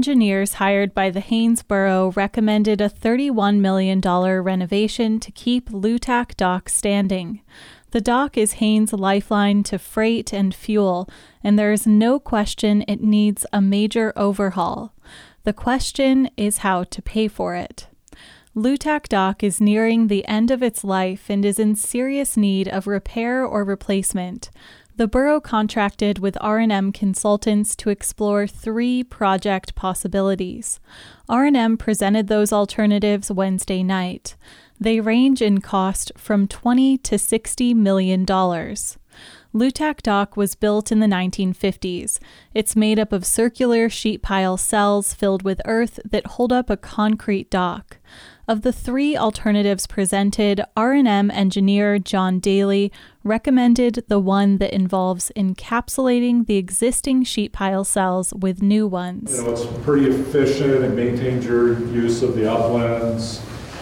engineers hired by the Haines Borough recommended a $31 million renovation to keep Lutak Dock standing. The dock is Haines' lifeline to freight and fuel, and there is no question it needs a major overhaul. The question is how to pay for it. Lutak Dock is nearing the end of its life and is in serious need of repair or replacement. The borough contracted with R&M Consultants to explore 3 project possibilities. R&M presented those alternatives Wednesday night. They range in cost from $20 to $60 million. Lutak Dock was built in the 1950s. It's made up of circular sheet pile cells filled with earth that hold up a concrete dock. Of the 3 alternatives presented, R&M engineer John Daly recommended the one that involves encapsulating the existing sheet pile cells with new ones. It's pretty efficient. It maintains your use of the uplands.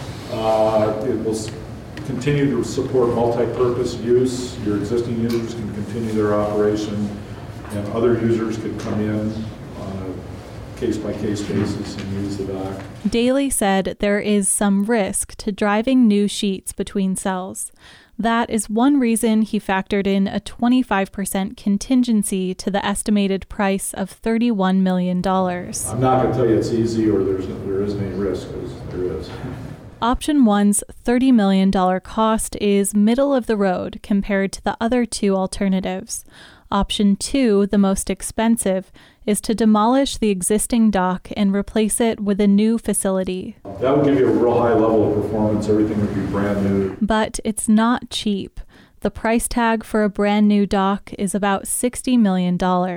It will continue to support multi-purpose use. Your existing users can continue their operation, and other users could come in on a case-by-case basis and use the dock. Daly said there is some risk to driving new sheets between cells. That is one reason he factored in a 25% contingency to the estimated price of $31 million. I'm not going to tell you it's easy or there isn't any risk, because there is. Option 1's $30 million cost is middle of the road compared to the other 2 alternatives. Option 2, the most expensive, is to demolish the existing dock and replace it with a new facility. That would give you a real high level of performance. Everything would be brand new. But it's not cheap. The price tag for a brand new dock is about $60 million.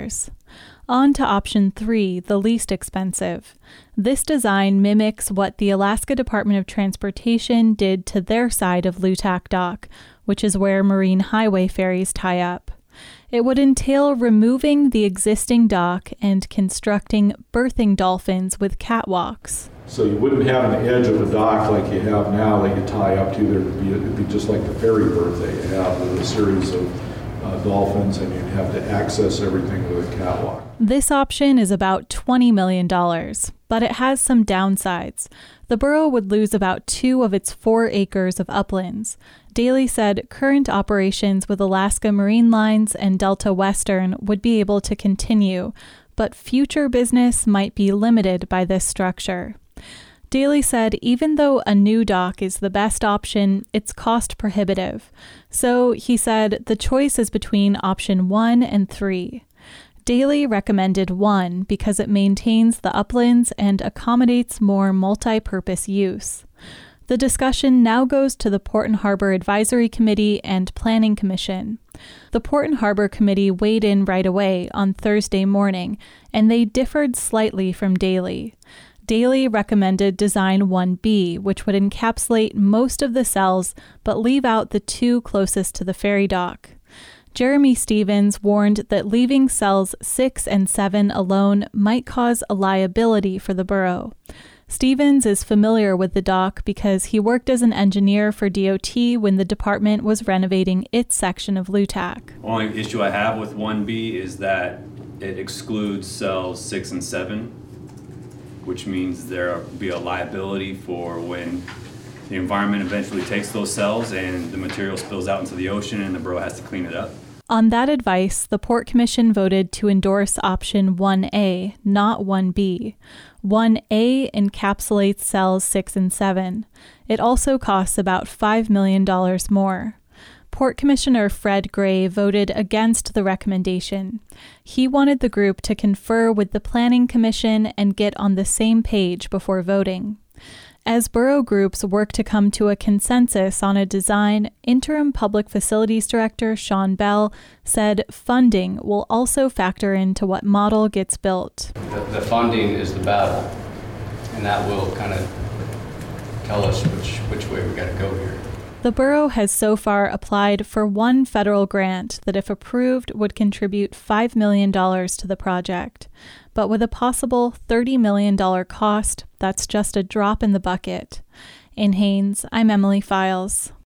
On to option 3, the least expensive. This design mimics what the Alaska Department of Transportation did to their side of Lutak Dock, which is where marine highway ferries tie up. It would entail removing the existing dock and constructing berthing dolphins with catwalks. So you wouldn't have an edge of a dock like you have now that you tie up to. It'd be just like the ferry berth that you have with a series of dolphins, and you'd have to access everything with a catwalk. This option is about $20 million, but it has some downsides. The borough would lose about 2 of its 4 acres of uplands. Daly said current operations with Alaska Marine Lines and Delta Western would be able to continue, but future business might be limited by this structure. Daly said even though a new dock is the best option, it's cost prohibitive. So he said the choice is between option 1 and 3. Daly recommended 1 because it maintains the uplands and accommodates more multi-purpose use. The discussion now goes to the Port and Harbor Advisory Committee and Planning Commission. The Port and Harbor Committee weighed in right away on Thursday morning, and they differed slightly from Daly. Daly recommended Design 1B, which would encapsulate most of the cells but leave out the 2 closest to the ferry dock. Jeremy Stevens warned that leaving cells 6 and 7 alone might cause a liability for the borough. Stevens is familiar with the dock because he worked as an engineer for DOT when the department was renovating its section of Lutak. The only issue I have with 1B is that it excludes cells 6 and 7, which means there will be a liability for when the environment eventually takes those cells and the material spills out into the ocean and the borough has to clean it up. On that advice, the Port Commission voted to endorse option 1A, not 1B. 1A encapsulates cells 6 and 7. It also costs about $5 million more. Port Commissioner Fred Gray voted against the recommendation. He wanted the group to confer with the Planning Commission and get on the same page before voting. As borough groups work to come to a consensus on a design, Interim Public Facilities Director Sean Bell said funding will also factor into what model gets built. The funding is the battle, and that will kind of tell us which way we got to go here. The borough has so far applied for 1 federal grant that, if approved, would contribute $5 million to the project. But with a possible $30 million cost, that's just a drop in the bucket. In Haines, I'm Emily Files.